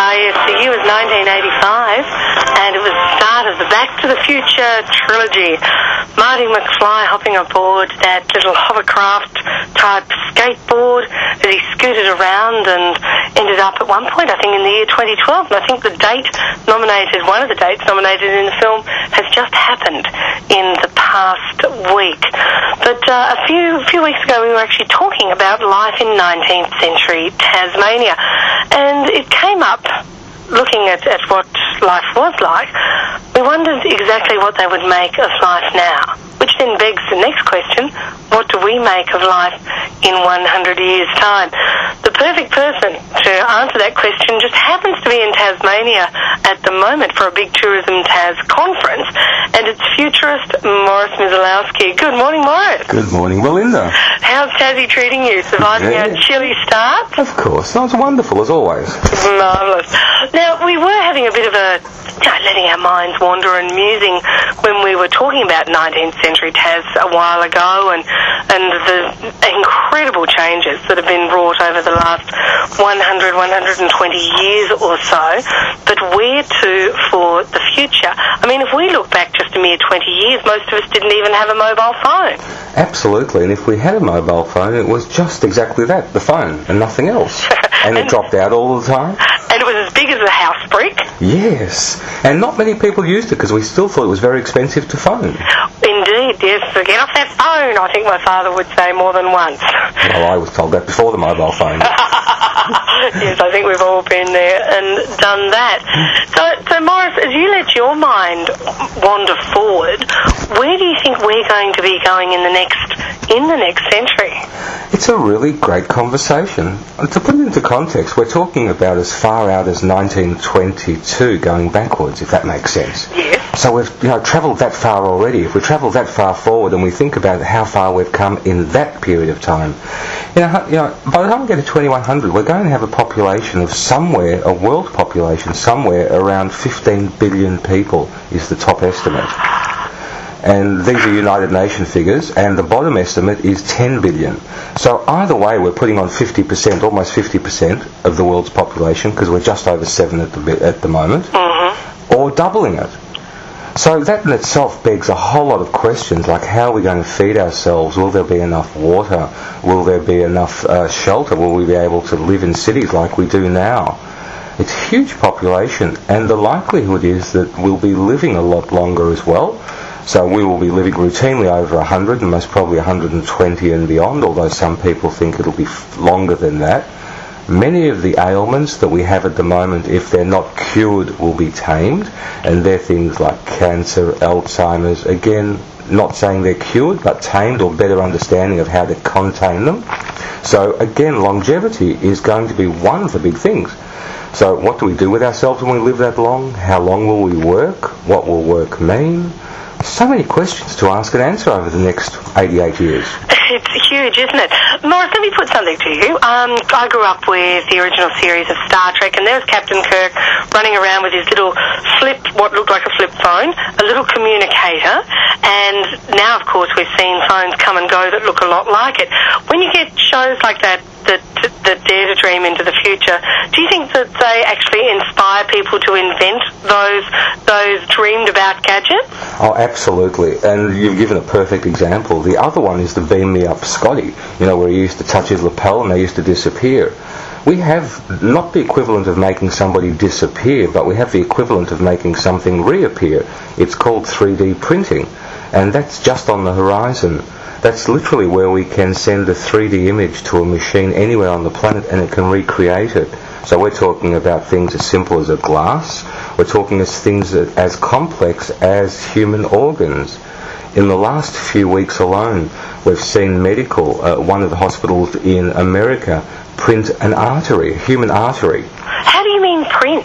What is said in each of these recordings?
Yes, the year was 1985, and it was the start of the Back to the Future trilogy. Marty McFly hopping aboard that little hovercraft-type skateboard as he scooted around and ended up at one point, I think, in the year 2012. And I think the date nominated, one of the dates nominated in the film, has just happened in the past week. But a few weeks ago, we were actually talking about life in 19th century Tasmania. And it came up, looking at what life was like, we wondered exactly what they would make of life now. Which then begs the next question, what do we make of life in 100 years' time? The perfect person to answer that question just happens to be in Tasmania at the moment for a big Tourism Tas conference, and it's futurist Morris Mizalowski. Good morning, Morris. Good morning, Belinda. How's Tassie treating you? Surviving our chilly start? Of course. That was wonderful, as always. Marvellous. Now, we were having a bit of a letting our minds wander and musing when we were talking about 19th century Tas a while ago and the incredible changes that have been wrought over the last 120 years or so. But where to for the future? I mean, if we look back just a mere 20 years, most of us didn't even have a mobile phone. Absolutely, and if we had a mobile phone, it was just exactly that, the phone, and nothing else. And it dropped out all the time. And it was as big as a house brick. Yes, and not many people used it because we still thought it was very expensive to phone. Indeed, yes. So get off that phone, I think my father would say more than once. Well, I was told that before the mobile phone. Yes, I think we've all been there and done that. So Morris, as you let your mind wander forward, where do you think we're going to be going in the next century? It's a really great conversation. To put it into context, we're talking about as far out as 1922 going backwards, if that makes sense. Yes. So we've travelled that far already. If we travel that far forward and we think about how far we've come in that period of time, by the time we get to 2100, we're going to have a population of somewhere, a world population somewhere around 15 billion people is the top estimate. And these are United Nations figures, and the bottom estimate is 10 billion. So either way, we're putting on 50%, almost 50% of the world's population, because we're just over 7 at the moment, or doubling it. So that in itself begs a whole lot of questions, like how are we going to feed ourselves? Will there be enough water? Will there be enough shelter? Will we be able to live in cities like we do now? It's a huge population, and the likelihood is that we'll be living a lot longer as well. So we will be living routinely over 100 and most probably 120 and beyond, although some people think it'll be longer than that. Many of the ailments that we have at the moment, if they're not cured, will be tamed, and they're things like cancer, Alzheimer's, again, not saying they're cured, but tamed or better understanding of how to contain them. So again, longevity is going to be one of the big things. So what do we do with ourselves when we live that long? How long will we work? What will work mean? So many questions to ask and answer over the next 88 years. It's huge, isn't it? Morris, let me put something to you. I grew up with the original series of Star Trek, and there's Captain Kirk running around with his little what looked like a flip phone, a little communicator, and now, of course, we've seen phones come and go that look a lot like it. When you get shows like that dare to dream into the future, do you think that they actually inspire people to invent those dreamed about gadgets? Oh, absolutely. And you've given a perfect example. The other one is the Beam Me Up Scotty, where he used to touch his lapel and they used to disappear. We have not the equivalent of making somebody disappear, but we have the equivalent of making something reappear. It's called 3D printing, and that's just on the horizon. That's literally where we can send a 3D image to a machine anywhere on the planet and it can recreate it. So we're talking about things as simple as a glass. We're talking as things as complex as human organs. In the last few weeks alone, we've seen one of the hospitals in America print an artery, a human artery. How do you mean print?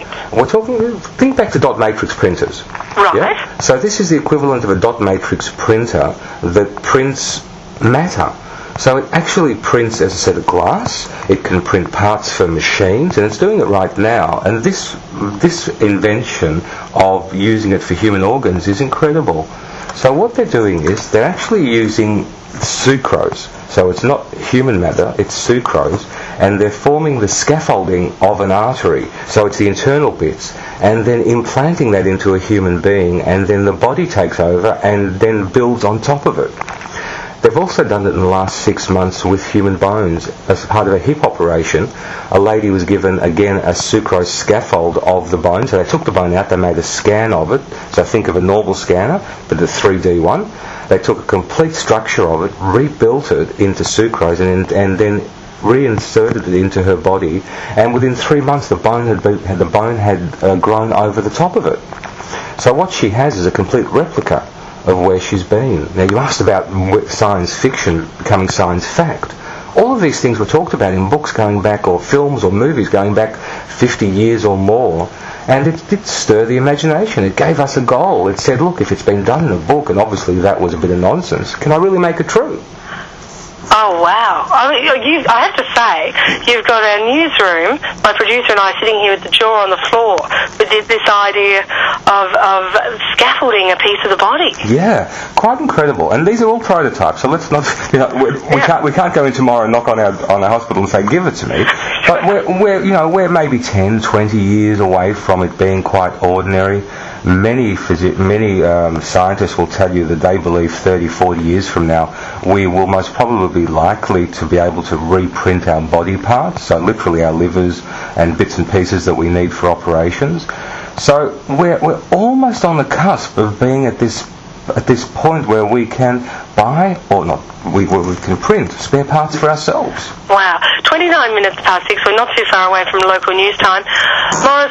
Think back to dot matrix printers. Right. Yeah? So this is the equivalent of a dot matrix printer that prints matter. So it actually prints, as I said, a glass. It can print parts for machines, and it's doing it right now. And this invention of using it for human organs is incredible. So what they're doing is they're actually using sucrose. So it's not human matter, it's sucrose, and they're forming the scaffolding of an artery. So it's the internal bits, and then implanting that into a human being, and then the body takes over and then builds on top of it. They've also done it in the last 6 months with human bones. As part of a hip operation, a lady was given, again, a sucrose scaffold of the bone. So they took the bone out, they made a scan of it. So think of a normal scanner, but a 3D one. They took a complete structure of it, rebuilt it into sucrose, and then reinserted it into her body. And within 3 months, the bone had grown over the top of it. So what she has is a complete replica of where she's been. Now, you asked about science fiction becoming science fact. All of these things were talked about in books going back, or films or movies going back 50 years or more, and it did stir the imagination. It gave us a goal. It said, look, if it's been done in a book, and obviously that was a bit of nonsense, can I really make it true? Oh, wow. I have to say, you've got our newsroom, my producer and I sitting here with the jaw on the floor with this idea of scaffolding a piece of the body. Yeah, quite incredible. And these are all prototypes, so let's not, we can't go in tomorrow and knock on our hospital and say, give it to me. But we're maybe 10, 20 years away from it being quite ordinary. Many scientists will tell you that they believe 30, 40 years from now we will most probably be likely to be able to reprint our body parts, so literally our livers and bits and pieces that we need for operations. So we're almost on the cusp of being at this point where we can buy, or not, we can print spare parts for ourselves. Wow. 29 minutes past 6. We're not too far away from local news time. Morris,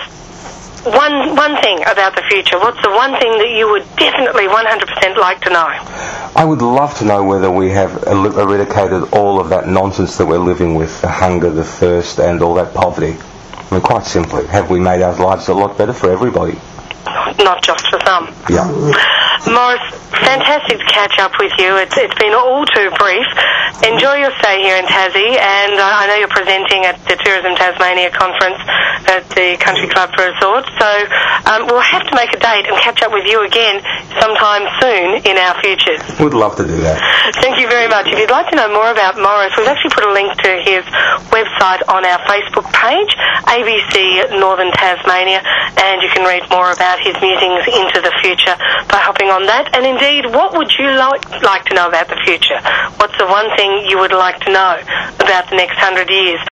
one thing about the future. What's the one thing that you would definitely 100% like to know? I would love to know whether we have eradicated all of that nonsense that we're living with, the hunger, the thirst, and all that poverty. I mean, quite simply, have we made our lives a lot better for everybody? Not just for some. Yeah. Morris, fantastic to catch up with you. It's been all too brief. Enjoy your stay here in Tassie, and I know you're presenting at the Tourism Tasmania conference at the Country Club Resort, so we'll have to make a date and catch up with you again sometime soon in our futures. Would love to do that. Thank you very much. If you'd like to know more about Morris, we've actually put a link to his website on our Facebook page, ABC Northern Tasmania, and you can read more about his musings into the future by hopping on that. And indeed, what would you like to know about the future? What's the one thing you would like to know about the next 100 years?